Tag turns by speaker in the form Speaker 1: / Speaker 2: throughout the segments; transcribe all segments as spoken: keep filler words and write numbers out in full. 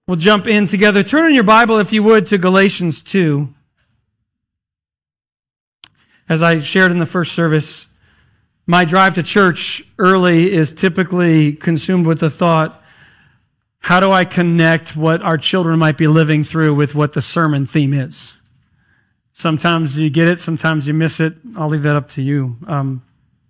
Speaker 1: We'll jump in together. Turn in your Bible, if you would, to Galatians two. As I shared in the first service, my drive to church early is typically consumed with the thought, how do I connect what our children might be living through with what the sermon theme is? Sometimes you get it, sometimes you miss it. I'll leave that up to you. Um,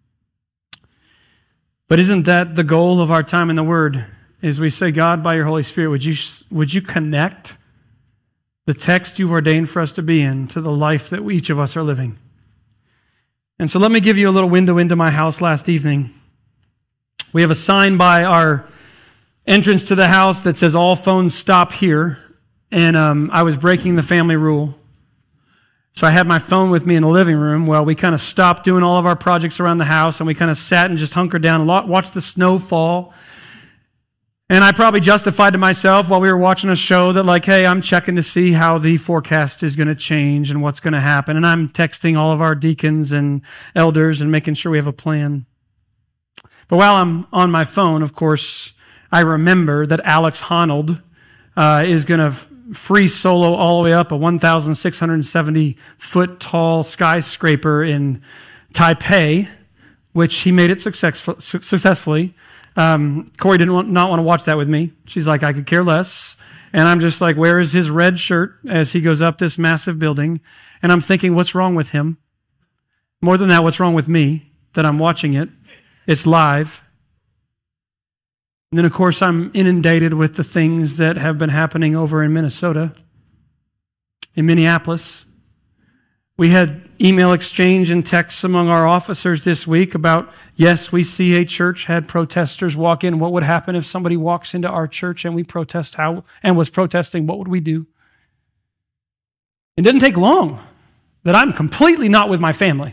Speaker 1: but isn't that the goal of our time in the Word? Is we say, God, by your Holy Spirit, would you, would you connect the text you've ordained for us to be in to the life that each of us are living? And so let me give you a little window into my house last evening. We have a sign by our entrance to the house that says, all phones stop here. And um, I was breaking the family rule. So I had my phone with me in the living room. Well, we kind of stopped doing all of our projects around the house, and we kind of sat and just hunkered down and watched the snow fall. And I probably justified to myself while we were watching a show that like, hey, I'm checking to see how the forecast is going to change and what's going to happen. And I'm texting all of our deacons and elders and making sure we have a plan. But while I'm on my phone, of course, I remember that Alex Honnold uh, is going to free solo all the way up a one thousand six hundred seventy foot tall skyscraper in Taipei, which he made it successful, successfully. Um, Corey didn't want, not want to watch that with me. She's like, I could care less. And I'm just like, where is his red shirt as he goes up this massive building? And I'm thinking, what's wrong with him? More than that, what's wrong with me that I'm watching it? It's live. And then, of course, I'm inundated with the things that have been happening over in Minnesota, in Minneapolis. We had email exchange and texts among our officers this week about, yes, we see a church had protesters walk in. What would happen if somebody walks into our church and we protest how and was protesting? What would we do? It didn't take long that I'm completely not with my family.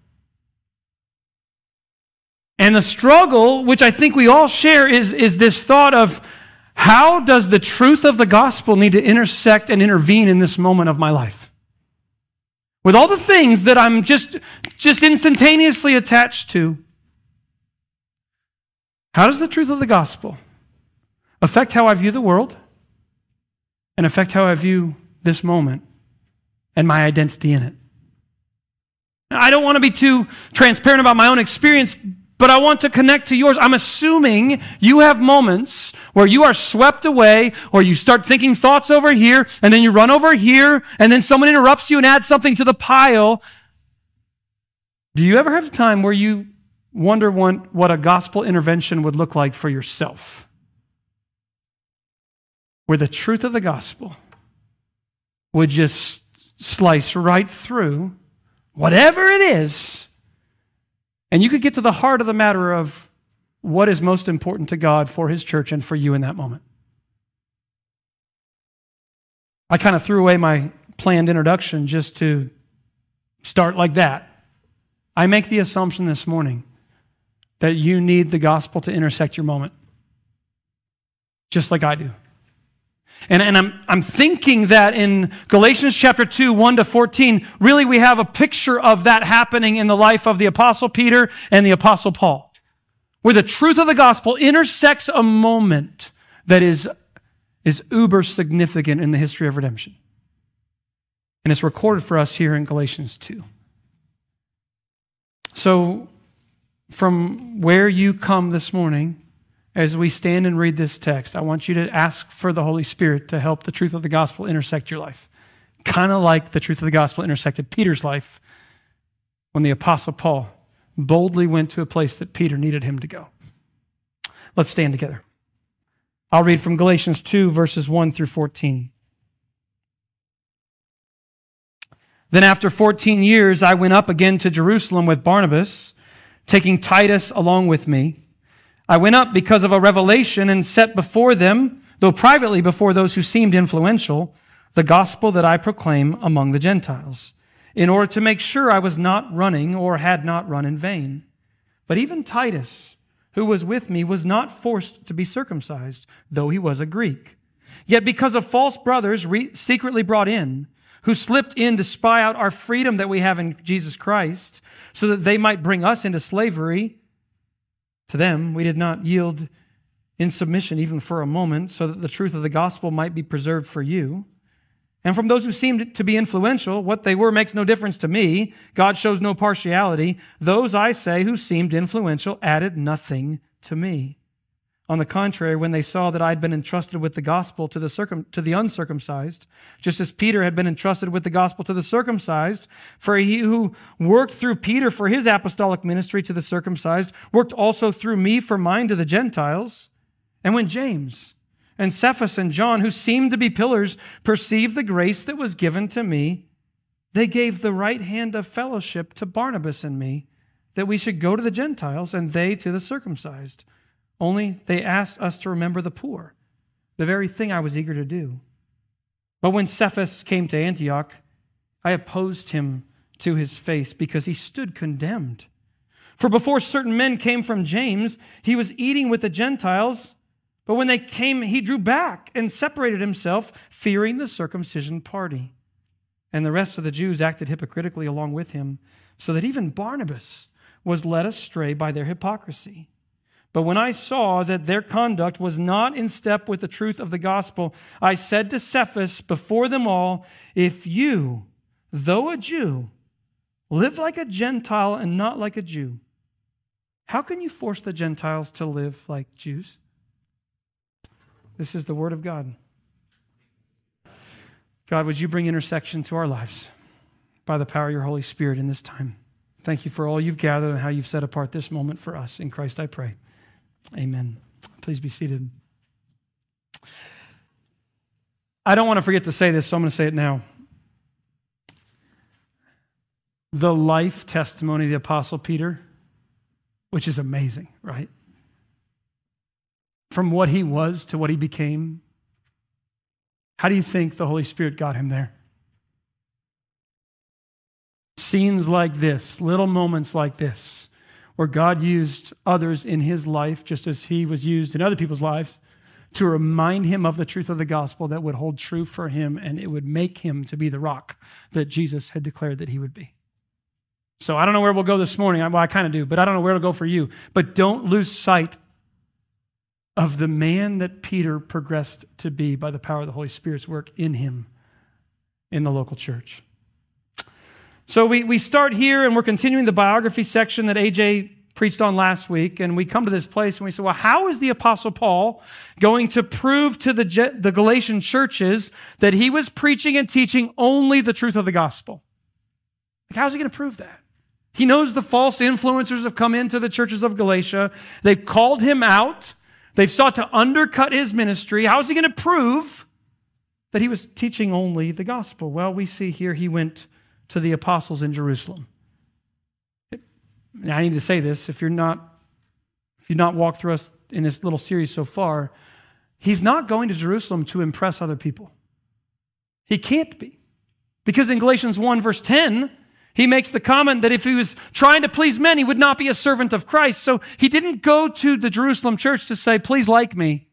Speaker 1: And the struggle, which I think we all share, is, is this thought of how does the truth of the gospel need to intersect and intervene in this moment of my life? With all the things that I'm just, just instantaneously attached to, how does the truth of the gospel affect how I view the world and affect how I view this moment and my identity in it? Now, I don't want to be too transparent about my own experience, but I want to connect to yours. I'm assuming you have moments where you are swept away, or you start thinking thoughts over here, and then you run over here, and then someone interrupts you and adds something to the pile. Do you ever have a time where you wonder what, what a gospel intervention would look like for yourself? Where the truth of the gospel would just slice right through whatever it is, and you could get to the heart of the matter of what is most important to God for His church and for you in that moment. I kind of threw away my planned introduction just to start like that. I make the assumption this morning that you need the gospel to intersect your moment, just like I do. And, and I'm, I'm thinking that in Galatians chapter two, one to fourteen, really we have a picture of that happening in the life of the Apostle Peter and the Apostle Paul, where the truth of the gospel intersects a moment that is, is uber significant in the history of redemption. And it's recorded for us here in Galatians two. So from where you come this morning, as we stand and read this text, I want you to ask for the Holy Spirit to help the truth of the gospel intersect your life. Kind of like the truth of the gospel intersected Peter's life when the Apostle Paul boldly went to a place that Peter needed him to go. Let's stand together. I'll read from Galatians two, verses one through fourteen. Then after fourteen years, I went up again to Jerusalem with Barnabas, taking Titus along with me. I went up because of a revelation and set before them, though privately before those who seemed influential, the gospel that I proclaim among the Gentiles, in order to make sure I was not running or had not run in vain. But even Titus, who was with me, was not forced to be circumcised, though he was a Greek. Yet because of false brothers re- secretly brought in, who slipped in to spy out our freedom that we have in Jesus Christ, so that they might bring us into slavery, to them we did not yield in submission even for a moment, so that the truth of the gospel might be preserved for you. And from those who seemed to be influential, what they were makes no difference to me. God shows no partiality. Those, I say, who seemed influential added nothing to me. On the contrary, when they saw that I had been entrusted with the gospel to the circum- to the uncircumcised, just as Peter had been entrusted with the gospel to the circumcised, for he who worked through Peter for his apostolic ministry to the circumcised, worked also through me for mine to the Gentiles. And when James and Cephas and John, who seemed to be pillars, perceived the grace that was given to me, they gave the right hand of fellowship to Barnabas and me, that we should go to the Gentiles and they to the circumcised. Only they asked us to remember the poor, the very thing I was eager to do. But when Cephas came to Antioch, I opposed him to his face because he stood condemned. For before certain men came from James, he was eating with the Gentiles, but when they came, he drew back and separated himself, fearing the circumcision party. And the rest of the Jews acted hypocritically along with him, so that even Barnabas was led astray by their hypocrisy. But when I saw that their conduct was not in step with the truth of the gospel, I said to Cephas before them all, if you, though a Jew, live like a Gentile and not like a Jew, how can you force the Gentiles to live like Jews? This is the word of God. God, would you bring intersection to our lives by the power of your Holy Spirit in this time? Thank you for all you've gathered and how you've set apart this moment for us. In Christ I pray. Amen. Please be seated. I don't want to forget to say this, so I'm going to say it now. The life testimony of the Apostle Peter, which is amazing, right? From what he was to what he became. How do you think the Holy Spirit got him there? Scenes like this, little moments like this, where God used others in his life just as he was used in other people's lives to remind him of the truth of the gospel that would hold true for him, and it would make him to be the rock that Jesus had declared that he would be. So I don't know where we'll go this morning. Well, I kind of do, but I don't know where to go for you. But don't lose sight of the man that Peter progressed to be by the power of the Holy Spirit's work in him in the local church. So we, we start here, and we're continuing the biography section that A J preached on last week, and we come to this place and we say, well, how is the Apostle Paul going to prove to the, the Galatian churches that he was preaching and teaching only the truth of the gospel? Like, how's he going to prove that? He knows the false influencers have come into the churches of Galatia. They've called him out. They've sought to undercut his ministry. How is he going to prove that he was teaching only the gospel? Well, we see here he went to the apostles in Jerusalem. Now, I need to say this, if you're not, if you've not walked through us in this little series so far, he's not going to Jerusalem to impress other people. He can't be. Because in Galatians one, verse ten, he makes the comment that if he was trying to please men, he would not be a servant of Christ. So he didn't go to the Jerusalem church to say, please like me.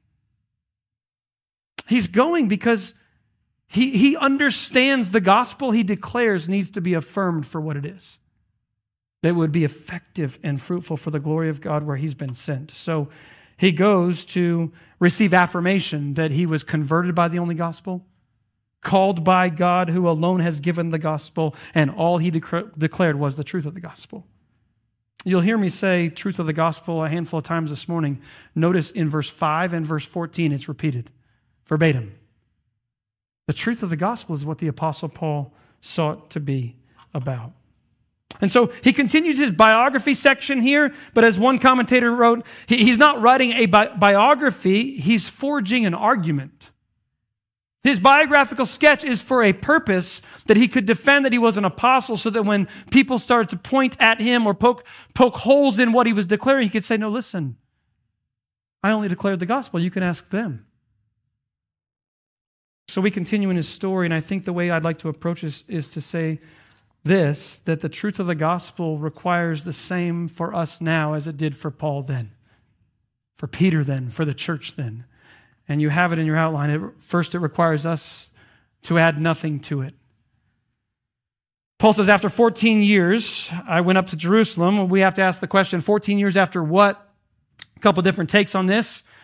Speaker 1: He's going because he, he understands the gospel he declares needs to be affirmed for what it is. That would be effective and fruitful for the glory of God where he's been sent. So he goes to receive affirmation that he was converted by the only gospel, called by God who alone has given the gospel, and all he dec- declared was the truth of the gospel. You'll hear me say truth of the gospel a handful of times this morning. Notice in verse five and verse fourteen, it's repeated verbatim. The truth of the gospel is what the Apostle Paul sought to be about. And so he continues his biography section here, but as one commentator wrote, he, he's not writing a bi- biography, he's forging an argument. His biographical sketch is for a purpose that he could defend that he was an apostle, so that when people started to point at him or poke, poke holes in what he was declaring, he could say, no, listen, I only declared the gospel. You can ask them. So we continue in his story, and I think the way I'd like to approach this is to say this, that the truth of the gospel requires the same for us now as it did for Paul then, for Peter then, for the church then. And you have it in your outline. It, first, it requires us to add nothing to it. Paul says, after fourteen years, I went up to Jerusalem. We have to ask the question, fourteen years after what? A couple different takes on this.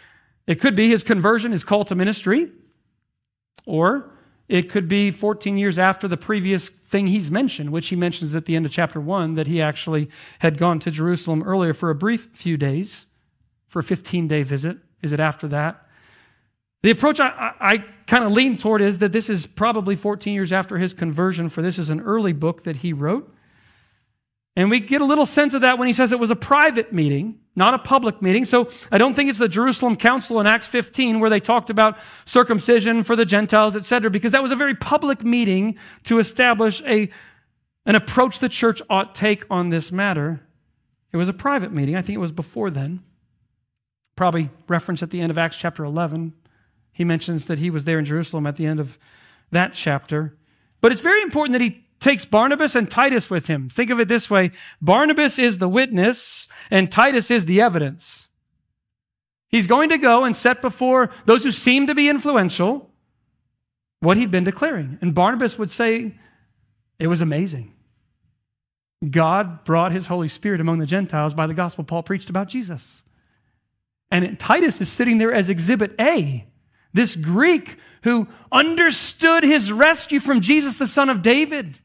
Speaker 1: It could be his conversion, his call to ministry, or it could be fourteen years after the previous thing he's mentioned, which he mentions at the end of chapter one, that he actually had gone to Jerusalem earlier for a brief few days, for a fifteen-day visit. Is it after that? The approach I, I, I kind of lean toward is that this is probably fourteen years after his conversion, for this is an early book that he wrote. And we get a little sense of that when he says it was a private meeting, not a public meeting. So I don't think it's the Jerusalem Council in Acts fifteen where they talked about circumcision for the Gentiles, et cetera, because that was a very public meeting to establish a, an approach the church ought take on this matter. It was a private meeting. I think it was before then. Probably referenced at the end of Acts chapter eleven. He mentions that he was there in Jerusalem at the end of that chapter. But it's very important that he takes Barnabas and Titus with him. Think of it this way. Barnabas is the witness and Titus is the evidence. He's going to go and set before those who seem to be influential what he'd been declaring. And Barnabas would say, it was amazing. God brought his Holy Spirit among the Gentiles by the gospel Paul preached about Jesus. And Titus is sitting there as exhibit A, this Greek who understood his rescue from Jesus, the son of David.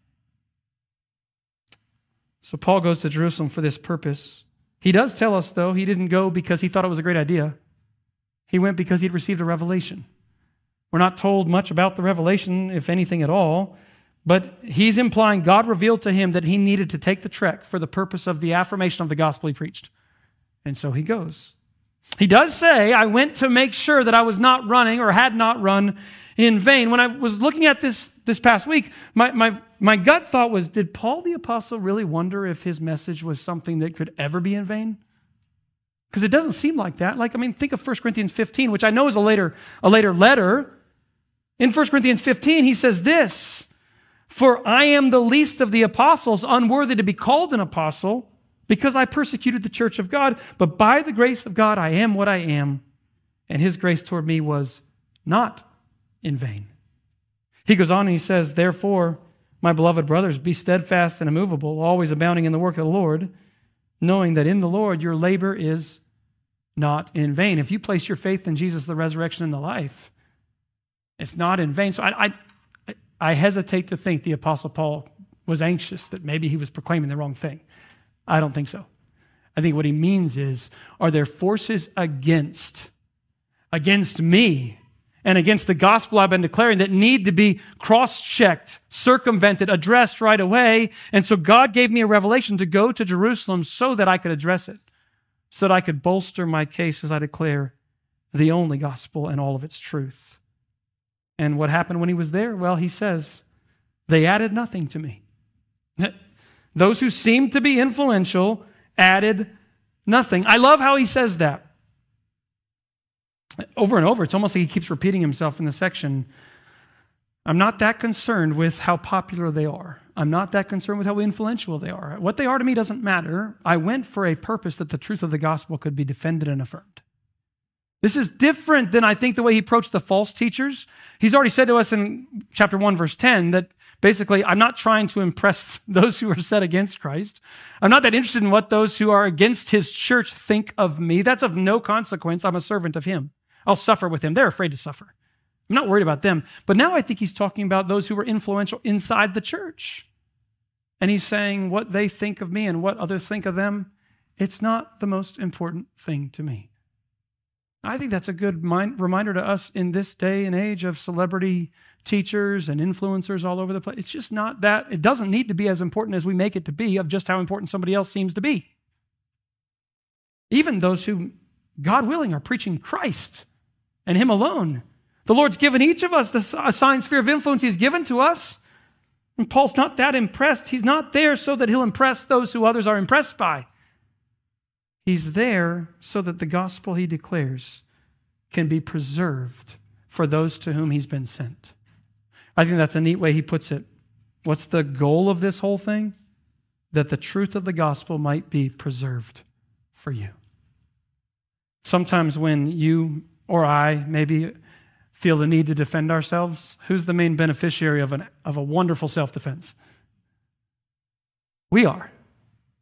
Speaker 1: So Paul goes to Jerusalem for this purpose. He does tell us, though, he didn't go because he thought it was a great idea. He went because he'd received a revelation. We're not told much about the revelation, if anything at all, but he's implying God revealed to him that he needed to take the trek for the purpose of the affirmation of the gospel he preached. And so he goes. He does say, I went to make sure that I was not running or had not run in vain. When I was looking at this this past week, my, my, my gut thought was, did Paul the Apostle really wonder if his message was something that could ever be in vain? Because it doesn't seem like that. Like, I mean, think of First Corinthians fifteen, which I know is a later, a later letter. In First Corinthians fifteen, he says this, for I am the least of the apostles, unworthy to be called an apostle, because I persecuted the church of God, but by the grace of God I am what I am, and his grace toward me was not in vain. He goes on and he says, therefore, my beloved brothers, be steadfast and immovable, always abounding in the work of the Lord, knowing that in the Lord your labor is not in vain. If you place your faith in Jesus, the resurrection and the life, it's not in vain. So I, I, I hesitate to think the Apostle Paul was anxious that maybe he was proclaiming the wrong thing. I don't think so. I think what he means is, are there forces against, against me and against the gospel I've been declaring that need to be cross-checked, circumvented, addressed right away? And so God gave me a revelation to go to Jerusalem so that I could address it, so that I could bolster my case as I declare the only gospel and all of its truth. And what happened when he was there? Well, he says, they added nothing to me. Those who seemed to be influential added nothing. I love how he says that. Over and over, it's almost like he keeps repeating himself in the section. I'm not that concerned with how popular they are. I'm not that concerned with how influential they are. What they are to me doesn't matter. I went for a purpose that the truth of the gospel could be defended and affirmed. This is different than, I think, the way he approached the false teachers. He's already said to us in chapter one, verse ten, that basically, I'm not trying to impress those who are set against Christ. I'm not that interested in what those who are against his church think of me. That's of no consequence. I'm a servant of him. I'll suffer with him. They're afraid to suffer. I'm not worried about them. But now I think he's talking about those who were influential inside the church. And he's saying what they think of me and what others think of them, it's not the most important thing to me. I think that's a good mind, reminder to us in this day and age of celebrity teachers and influencers all over the place. It's just not that. It doesn't need to be as important as we make it to be of just how important somebody else seems to be. Even those who, God willing, are preaching Christ and him alone. The Lord's given each of us the assigned sphere of influence he's given to us. And Paul's not that impressed. He's not there so that he'll impress those who others are impressed by. He's there so that the gospel he declares can be preserved for those to whom he's been sent. I think that's a neat way he puts it. What's the goal of this whole thing? That the truth of the gospel might be preserved for you. Sometimes when you or I maybe feel the need to defend ourselves, who's the main beneficiary of, an, of a wonderful self-defense? We are.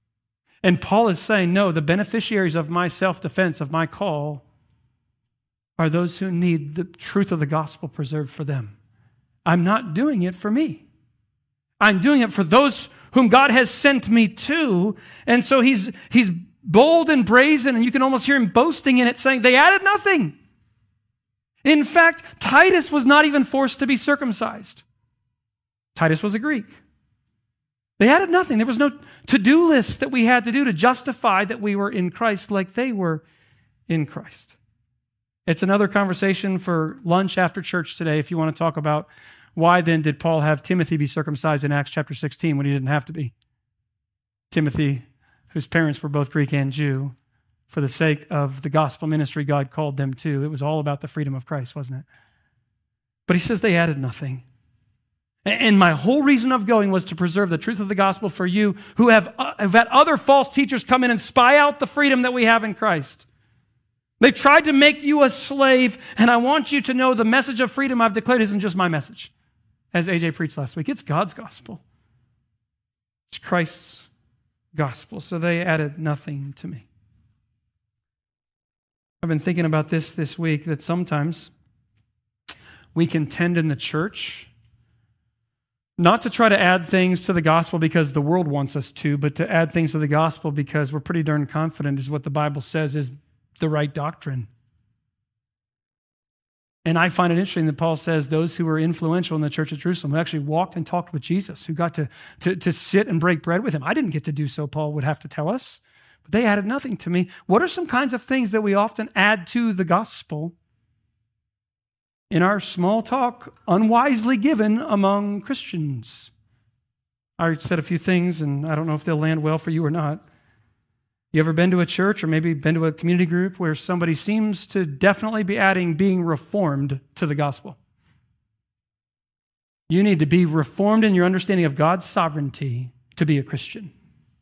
Speaker 1: And Paul is saying, no, the beneficiaries of my self-defense, of my call, are those who need the truth of the gospel preserved for them. I'm not doing it for me. I'm doing it for those whom God has sent me to. And so he's, he's bold and brazen, and you can almost hear him boasting in it, saying they added nothing. In fact, Titus was not even forced to be circumcised. Titus was a Greek. They added nothing. There was no to-do list that we had to do to justify that we were in Christ like they were in Christ. It's another conversation for lunch after church today if you want to talk about why then did Paul have Timothy be circumcised in Acts chapter sixteen when he didn't have to be. Timothy, whose parents were both Greek and Jew, for the sake of the gospel ministry God called them to. It was all about the freedom of Christ, wasn't it? But he says they added nothing. And my whole reason of going was to preserve the truth of the gospel for you who have, uh, have had other false teachers come in and spy out the freedom that we have in Christ. They've tried to make you a slave, and I want you to know the message of freedom I've declared isn't just my message, as A J preached last week. It's God's gospel. It's Christ's gospel. So they added nothing to me. I've been thinking about this this week, that sometimes we contend in the church not to try to add things to the gospel because the world wants us to, but to add things to the gospel because we're pretty darn confident is what the Bible says is the right doctrine. And I find it interesting that Paul says those who were influential in the church at Jerusalem, who actually walked and talked with Jesus, who got to, to, to sit and break bread with him. I didn't get to do so, Paul would have to tell us. But they added nothing to me. What are some kinds of things that we often add to the gospel in our small talk, unwisely given among Christians? I said a few things, and I don't know if they'll land well for you or not. You ever been to a church or maybe been to a community group where somebody seems to definitely be adding being reformed to the gospel? You need to be reformed in your understanding of God's sovereignty to be a Christian.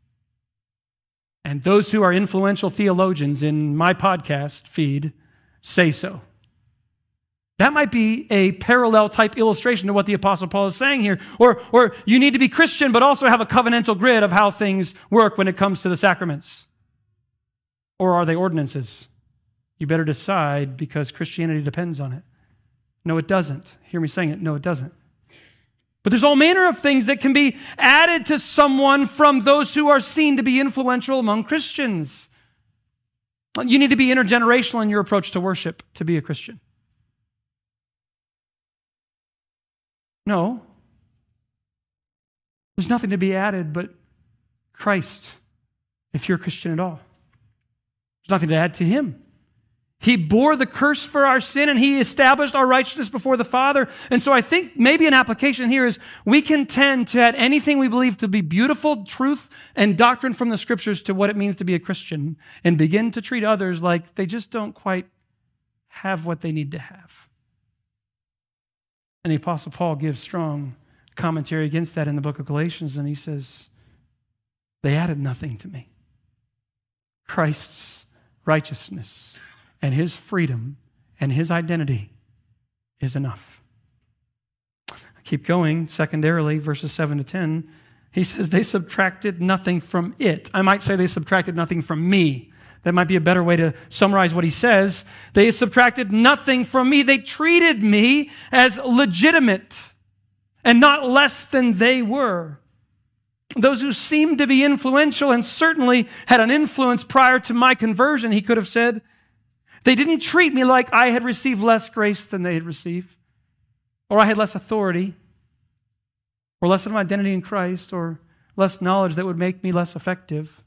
Speaker 1: And those who are influential theologians in my podcast feed say so. That might be a parallel type illustration to what the Apostle Paul is saying here. Or, or you need to be Christian, but also have a covenantal grid of how things work when it comes to the sacraments. Or are they ordinances? You better decide because Christianity depends on it. No, it doesn't. Hear me saying it. No, it doesn't. But there's all manner of things that can be added to someone from those who are seen to be influential among Christians. You need to be intergenerational in your approach to worship to be a Christian. No. There's nothing to be added but Christ if you're a Christian at all. There's nothing to add to him. He bore the curse for our sin and he established our righteousness before the Father. And so I think maybe an application here is we can tend to add anything we believe to be beautiful truth and doctrine from the scriptures to what it means to be a Christian and begin to treat others like they just don't quite have what they need to have. And the Apostle Paul gives strong commentary against that in the book of Galatians, and he says, they added nothing to me. Christ's righteousness and his freedom and his identity is enough. I keep going. Secondarily, verses seven to ten, he says they subtracted nothing from it. I might say they subtracted nothing from me. That might be a better way to summarize what he says. They subtracted nothing from me. They treated me as legitimate and not less than they were. Those who seemed to be influential and certainly had an influence prior to my conversion, he could have said, they didn't treat me like I had received less grace than they had received, or I had less authority, or less of an identity in Christ, or less knowledge that would make me less effective.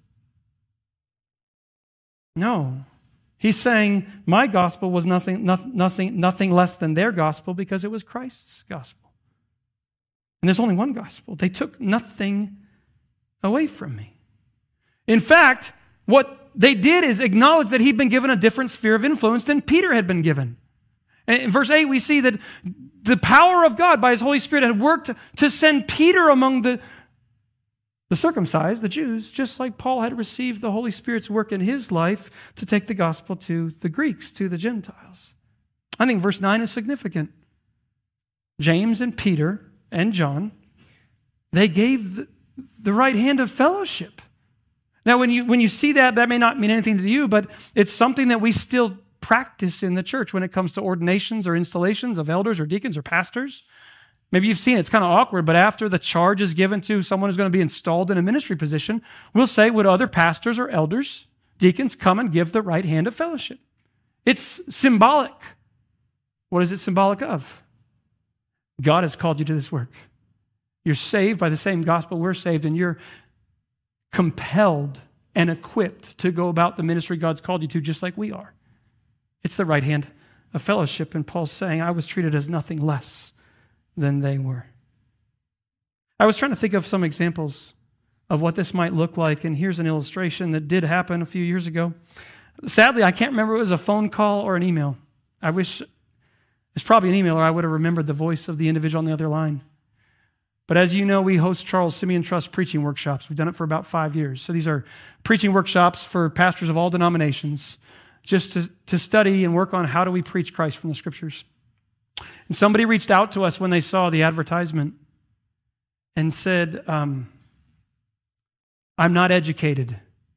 Speaker 1: No. He's saying my gospel was nothing, nothing, nothing less than their gospel because it was Christ's gospel. And there's only one gospel. They took nothing away from me. In fact, what they did is acknowledge that he'd been given a different sphere of influence than Peter had been given. And in verse eight, we see that the power of God by his Holy Spirit had worked to send Peter among the, the circumcised, the Jews, just like Paul had received the Holy Spirit's work in his life to take the gospel to the Greeks, to the Gentiles. I think verse nine is significant. James and Peter and John, they gave the, the right hand of fellowship. Now, when you when you see that, that may not mean anything to you, but it's something that we still practice in the church when it comes to ordinations or installations of elders or deacons or pastors. Maybe you've seen it. It's kind of awkward, but after the charge is given to someone who's going to be installed in a ministry position, we'll say, would other pastors or elders, deacons, come and give the right hand of fellowship? It's symbolic. What is it symbolic of? God has called you to this work. You're saved by the same gospel we're saved, and you're compelled and equipped to go about the ministry God's called you to just like we are. It's the right hand of fellowship, and Paul's saying, I was treated as nothing less than they were. I was trying to think of some examples of what this might look like, and here's an illustration that did happen a few years ago. Sadly, I can't remember if it was a phone call or an email. I wish it's probably an email, or I would have remembered the voice of the individual on the other line. But as you know, we host Charles Simeon Trust preaching workshops. We've done it for about five years. So these are preaching workshops for pastors of all denominations, just to, to study and work on how do we preach Christ from the Scriptures. And somebody reached out to us when they saw the advertisement and said, um, I'm not educated.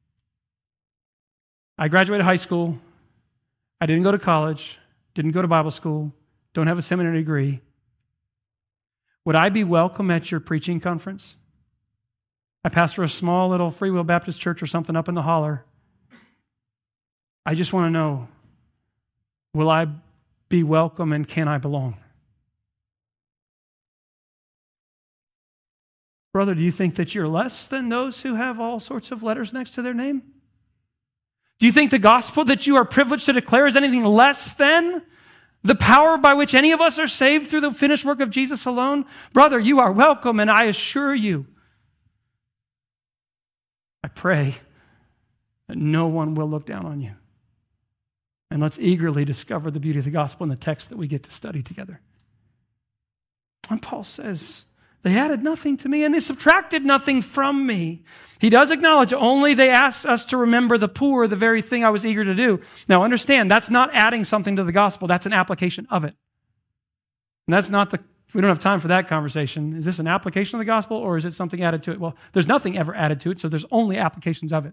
Speaker 1: I graduated high school. I didn't go to college, didn't go to Bible school, don't have a seminary degree. Would I be welcome at your preaching conference? I pastor a small little Free Will Baptist church or something up in the holler. I just want to know, will I be welcome and can I belong? Brother, do you think that you're less than those who have all sorts of letters next to their name? Do you think the gospel that you are privileged to declare is anything less than the power by which any of us are saved through the finished work of Jesus alone? Brother, you are welcome, and I assure you, I pray that no one will look down on you. And let's eagerly discover the beauty of the gospel in the text that we get to study together. And Paul says, they added nothing to me and they subtracted nothing from me. He does acknowledge only they asked us to remember the poor, the very thing I was eager to do. Now understand, that's not adding something to the gospel. That's an application of it. And that's not the, we don't have time for that conversation. Is this an application of the gospel or is it something added to it? Well, there's nothing ever added to it, so there's only applications of it.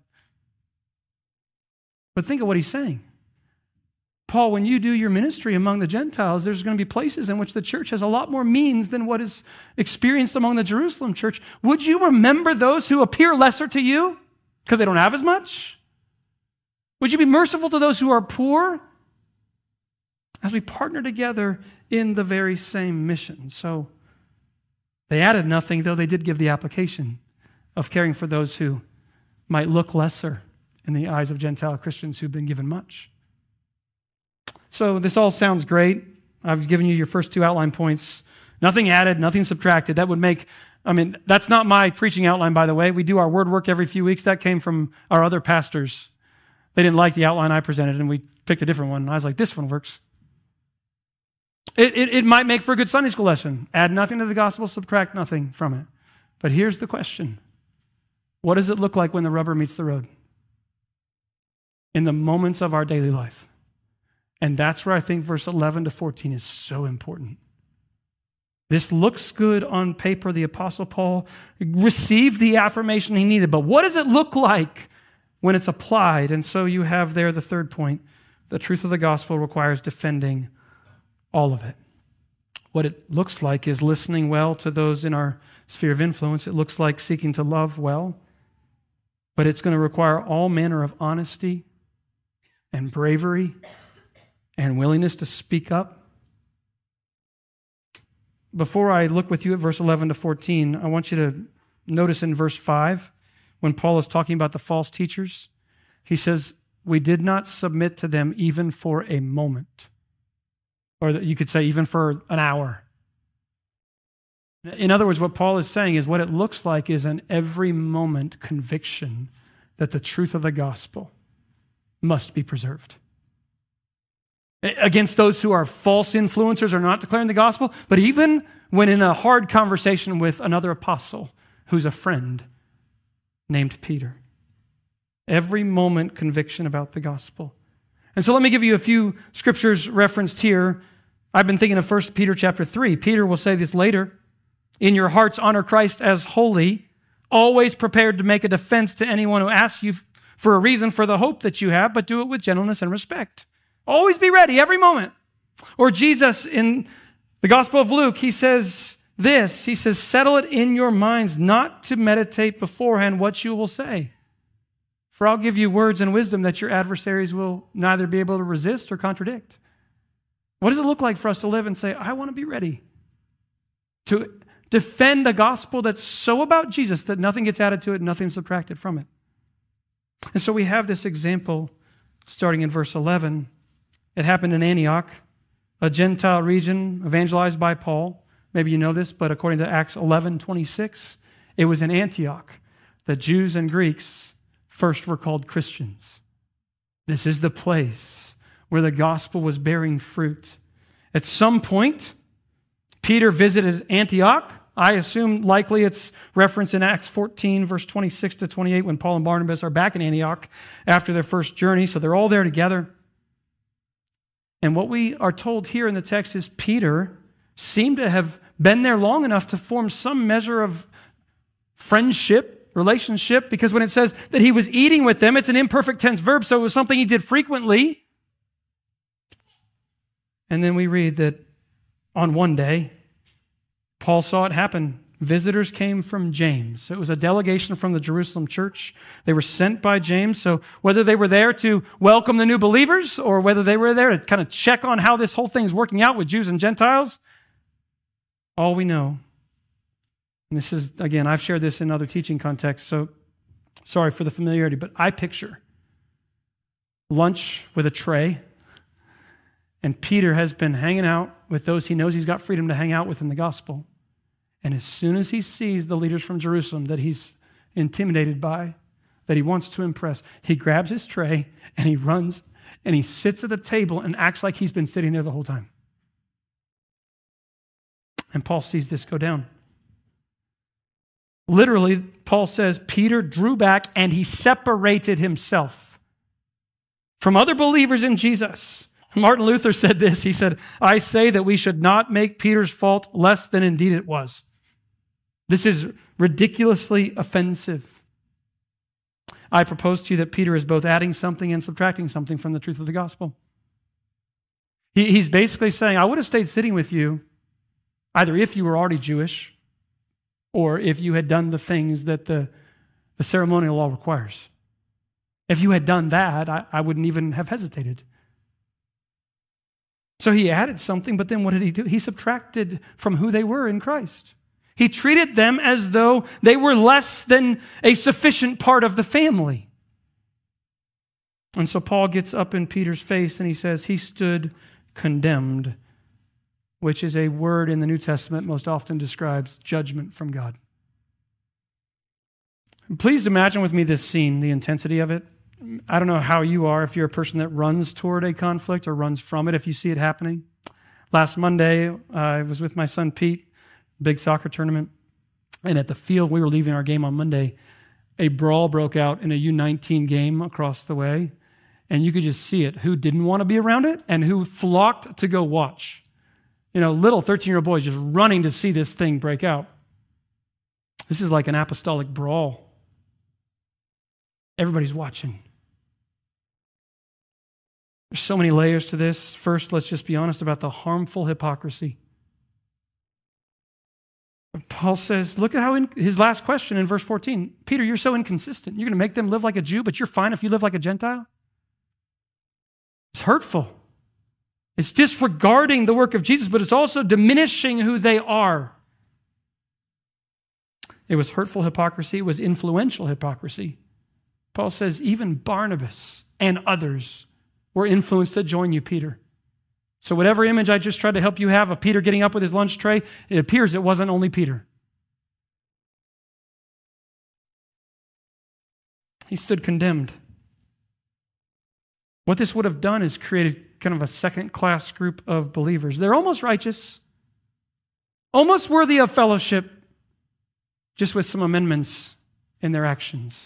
Speaker 1: But think of what he's saying. Paul, when you do your ministry among the Gentiles, there's going to be places in which the church has a lot more means than what is experienced among the Jerusalem church. Would you remember those who appear lesser to you because they don't have as much? Would you be merciful to those who are poor as we partner together in the very same mission? So they added nothing, though they did give the application of caring for those who might look lesser in the eyes of Gentile Christians who've been given much. So this all sounds great. I've given you your first two outline points. Nothing added, nothing subtracted. That would make, I mean, that's not my preaching outline, by the way. We do our word work every few weeks. That came from our other pastors. They didn't like the outline I presented, and we picked a different one. I was like, this one works. It, it, it might make for a good Sunday school lesson. Add nothing to the gospel, subtract nothing from it. But here's the question. What does it look like when the rubber meets the road? In the moments of our daily life. And that's where I think verse eleven to fourteen is so important. This looks good on paper. The Apostle Paul received the affirmation he needed. But what does it look like when it's applied? And so you have there the third point. The truth of the gospel requires defending all of it. What it looks like is listening well to those in our sphere of influence. It looks like seeking to love well. But it's going to require all manner of honesty and bravery and willingness to speak up. Before I look with you at verse eleven to fourteen, I want you to notice in verse five, when Paul is talking about the false teachers, he says, we did not submit to them even for a moment. Or you could say even for an hour. In other words, what Paul is saying is what it looks like is an every moment conviction that the truth of the gospel must be preserved. Against those who are false influencers or not declaring the gospel, but even when in a hard conversation with another apostle who's a friend named Peter. Every moment conviction about the gospel. And so let me give you a few scriptures referenced here. I've been thinking of First Peter chapter three. Peter will say this later. In your hearts honor Christ as holy, always prepared to make a defense to anyone who asks you for a reason for the hope that you have, but do it with gentleness and respect. Always be ready every moment. Or Jesus in the Gospel of Luke, he says this. He says, settle it in your minds not to meditate beforehand what you will say. For I'll give you words and wisdom that your adversaries will neither be able to resist or contradict. What does it look like for us to live and say, I want to be ready to defend a gospel that's so about Jesus that nothing gets added to it, nothing subtracted from it? And so we have this example starting in verse eleven. It happened in Antioch, a Gentile region evangelized by Paul. Maybe you know this, but according to Acts eleven twenty-six, it was in Antioch that Jews and Greeks first were called Christians. This is the place where the gospel was bearing fruit. At some point, Peter visited Antioch. I assume likely it's referenced in Acts fourteen, verse twenty-six to twenty-eight, when Paul and Barnabas are back in Antioch after their first journey. So they're all there together. And what we are told here in the text is Peter seemed to have been there long enough to form some measure of friendship, relationship, because when it says that he was eating with them, it's an imperfect tense verb, so it was something he did frequently. And then we read that on one day, Paul saw it happen. Visitors came from James. So it was a delegation from the Jerusalem church. They were sent by James. So whether they were there to welcome the new believers or whether they were there to kind of check on how this whole thing's working out with Jews and Gentiles, all we know, and this is, again, I've shared this in other teaching contexts, so sorry for the familiarity, but I picture lunch with a tray, and Peter has been hanging out with those he knows he's got freedom to hang out with in the gospel. And as soon as he sees the leaders from Jerusalem that he's intimidated by, that he wants to impress, he grabs his tray and he runs and he sits at the table and acts like he's been sitting there the whole time. And Paul sees this go down. Literally, Paul says, Peter drew back and he separated himself from other believers in Jesus. Martin Luther said this. He said, I say that we should not make Peter's fault less than indeed it was. This is ridiculously offensive. I propose to you that Peter is both adding something and subtracting something from the truth of the gospel. He, he's basically saying, I would have stayed sitting with you either if you were already Jewish or if you had done the things that the, the ceremonial law requires. If you had done that, I, I wouldn't even have hesitated. So he added something, but then what did he do? He subtracted from who they were in Christ. He treated them as though they were less than a sufficient part of the family. And so Paul gets up in Peter's face and he says, he stood condemned, which is a word in the New Testament most often describes judgment from God. Please imagine with me this scene, the intensity of it. I don't know how you are, if you're a person that runs toward a conflict or runs from it, if you see it happening. Last Monday, uh, I was with my son Pete, big soccer tournament, and at the field, we were leaving our game on Monday, a brawl broke out in a U nineteen game across the way, and you could just see it, who didn't want to be around it and who flocked to go watch. You know, little thirteen-year-old boys just running to see this thing break out. This is like an apostolic brawl. Everybody's watching. There's so many layers to this. First, let's just be honest about the harmful hypocrisy. Paul says, look at how in, his last question in verse fourteen, Peter, you're so inconsistent. You're going to make them live like a Jew, but you're fine if you live like a Gentile? It's hurtful. It's disregarding the work of Jesus, but it's also diminishing who they are. It was hurtful hypocrisy. It was influential hypocrisy. Paul says, even Barnabas and others were influenced to join you, Peter. So whatever image I just tried to help you have of Peter getting up with his lunch tray, it appears it wasn't only Peter. He stood condemned. What this would have done is created kind of a second-class group of believers. They're almost righteous, almost worthy of fellowship, just with some amendments in their actions.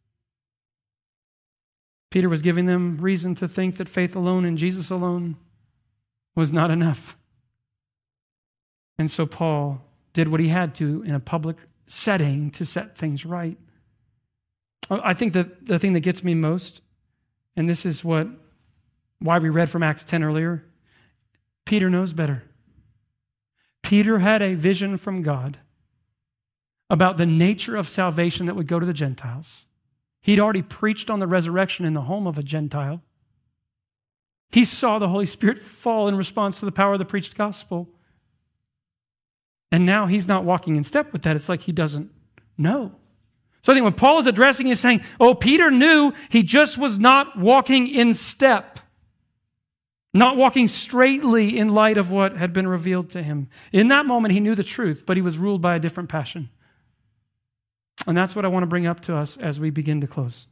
Speaker 1: Peter was giving them reason to think that faith alone in Jesus alone was not enough. And so Paul did what he had to in a public setting to set things right. I think that the thing that gets me most, and this is what why we read from Acts ten earlier. Peter knows better. Peter had a vision from God about the nature of salvation that would go to the Gentiles. He'd already preached on the resurrection in the home of a Gentile. He saw the Holy Spirit fall in response to the power of the preached gospel. And now he's not walking in step with that. It's like he doesn't know. So I think when Paul is addressing, he's saying, oh, Peter knew, he just was not walking in step, not walking straightly in light of what had been revealed to him. In that moment, he knew the truth, but he was ruled by a different passion. And that's what I want to bring up to us as we begin to close.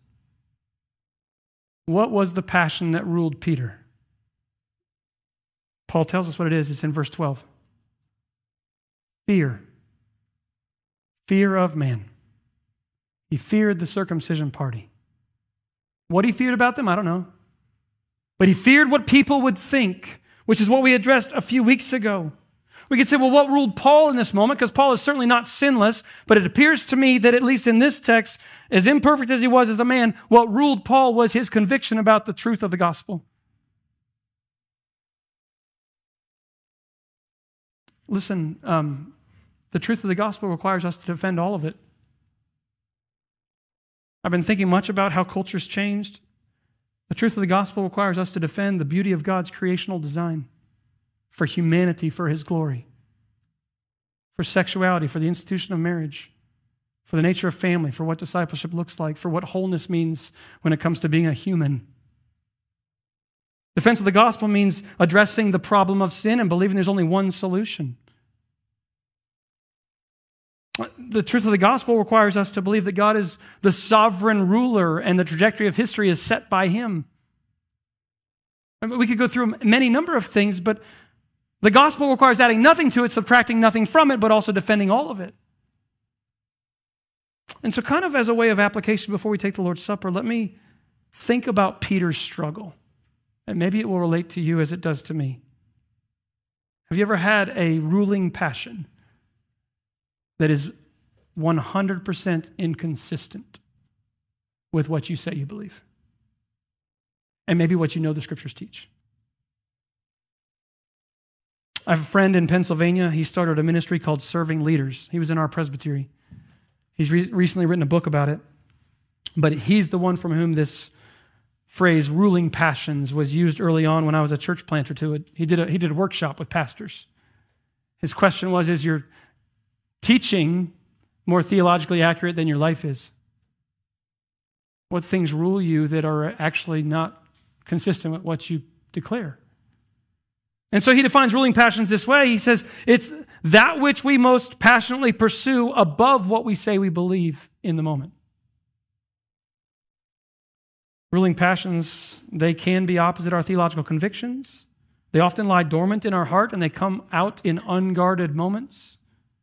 Speaker 1: What was the passion that ruled Peter? Paul tells us what it is. It's in verse twelve. Fear. Fear of man. He feared the circumcision party. What he feared about them, I don't know. But he feared what people would think, which is what we addressed a few weeks ago. We could say, well, what ruled Paul in this moment? Because Paul is certainly not sinless, but it appears to me that at least in this text, as imperfect as he was as a man, what ruled Paul was his conviction about the truth of the gospel. Listen, um, the truth of the gospel requires us to defend all of it. I've been thinking much about how culture's changed. The truth of the gospel requires us to defend the beauty of God's creational design for humanity, for his glory, for sexuality, for the institution of marriage, for the nature of family, for what discipleship looks like, for what wholeness means when it comes to being a human. Defense of the gospel means addressing the problem of sin and believing there's only one solution. The truth of the gospel requires us to believe that God is the sovereign ruler and the trajectory of history is set by him. I mean, we could go through many number of things, but the gospel requires adding nothing to it, subtracting nothing from it, but also defending all of it. And so kind of as a way of application before we take the Lord's Supper, let me think about Peter's struggle. And maybe it will relate to you as it does to me. Have you ever had a ruling passion that is one hundred percent inconsistent with what you say you believe? And maybe what you know the scriptures teach. I have a friend in Pennsylvania. He started a ministry called Serving Leaders. He was in our presbytery. He's re- recently written a book about it. But he's the one from whom this phrase, ruling passions, was used early on when I was a church planter to it. He did a, he did a workshop with pastors. His question was, is your teaching more theologically accurate than your life is? What things rule you that are actually not consistent with what you declare? And so he defines ruling passions this way. He says, it's that which we most passionately pursue above what we say we believe in the moment. Ruling passions, they can be opposite our theological convictions. They often lie dormant in our heart and they come out in unguarded moments.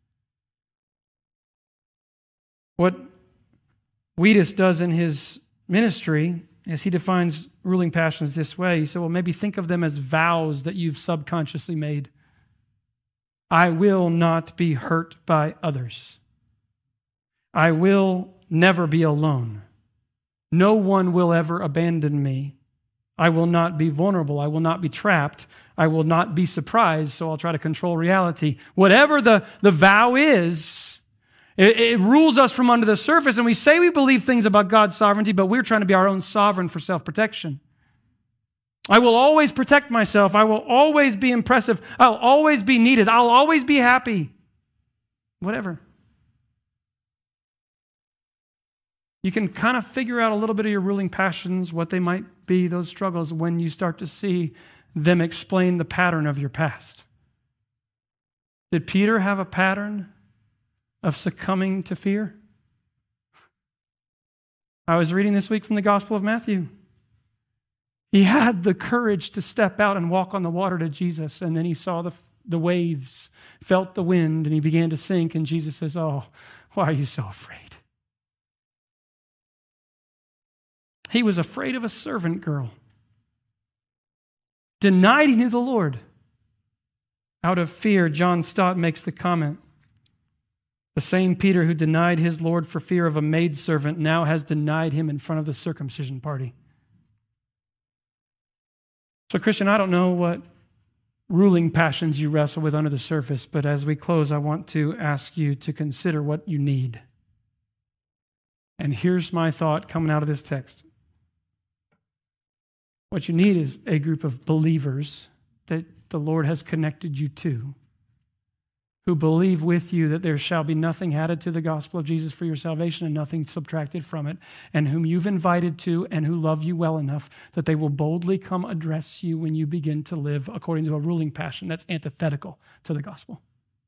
Speaker 1: What Wheatus does in his ministry is he defines ruling passions this way. He said, well, maybe think of them as vows that you've subconsciously made. I will not be hurt by others. I will never be alone. No one will ever abandon me. I will not be vulnerable. I will not be trapped. I will not be surprised, so I'll try to control reality. Whatever the, the vow is, it, it rules us from under the surface, and we say we believe things about God's sovereignty, but we're trying to be our own sovereign for self-protection. I will always protect myself. I will always be impressive. I'll always be needed. I'll always be happy. Whatever. You can kind of figure out a little bit of your ruling passions, what they might be, those struggles, when you start to see them explain the pattern of your past. Did Peter have a pattern of succumbing to fear? I was reading this week from the Gospel of Matthew. He had the courage to step out and walk on the water to Jesus, and then he saw the, the waves, felt the wind, and he began to sink, and Jesus says, oh, why are you so afraid? He was afraid of a servant girl. Denied he knew the Lord. Out of fear, John Stott makes the comment, the same Peter who denied his Lord for fear of a maidservant now has denied him in front of the circumcision party. So, Christian, I don't know what ruling passions you wrestle with under the surface, but as we close, I want to ask you to consider what you need. And here's my thought coming out of this text. What you need is a group of believers that the Lord has connected you to, who believe with you that there shall be nothing added to the gospel of Jesus for your salvation and nothing subtracted from it, and whom you've invited to and who love you well enough that they will boldly come address you when you begin to live according to a ruling passion that's antithetical to the gospel.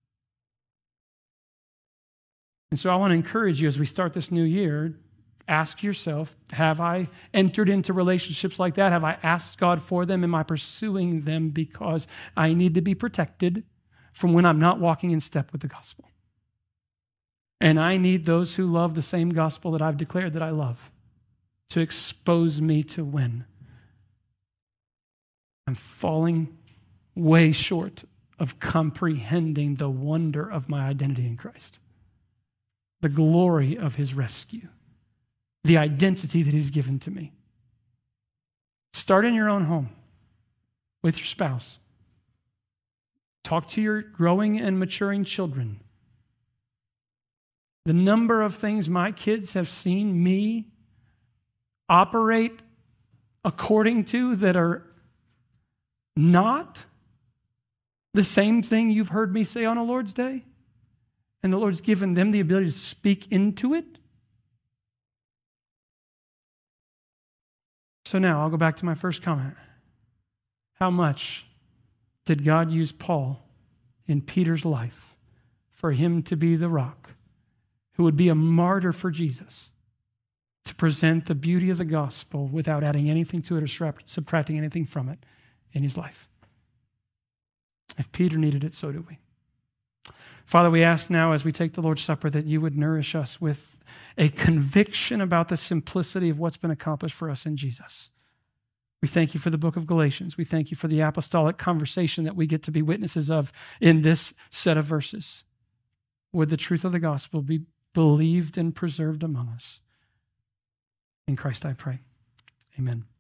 Speaker 1: And so I want to encourage you as we start this new year, ask yourself, have I entered into relationships like that? Have I asked God for them? Am I pursuing them because I need to be protected from when I'm not walking in step with the gospel? And I need those who love the same gospel that I've declared that I love to expose me to when I'm falling way short of comprehending the wonder of my identity in Christ, the glory of his rescue, the identity that he's given to me. Start in your own home with your spouse. Talk to your growing and maturing children. The number of things my kids have seen me operate according to that are not the same thing you've heard me say on a Lord's Day, and the Lord's given them the ability to speak into it. So now I'll go back to my first comment. How much did God use Paul in Peter's life for him to be the rock who would be a martyr for Jesus, to present the beauty of the gospel without adding anything to it or subtracting anything from it in his life? If Peter needed it, so do we. Father, we ask now as we take the Lord's Supper that you would nourish us with a conviction about the simplicity of what's been accomplished for us in Jesus. We thank you for the book of Galatians. We thank you for the apostolic conversation that we get to be witnesses of in this set of verses. Would the truth of the gospel be believed and preserved among us? In Christ I pray. Amen.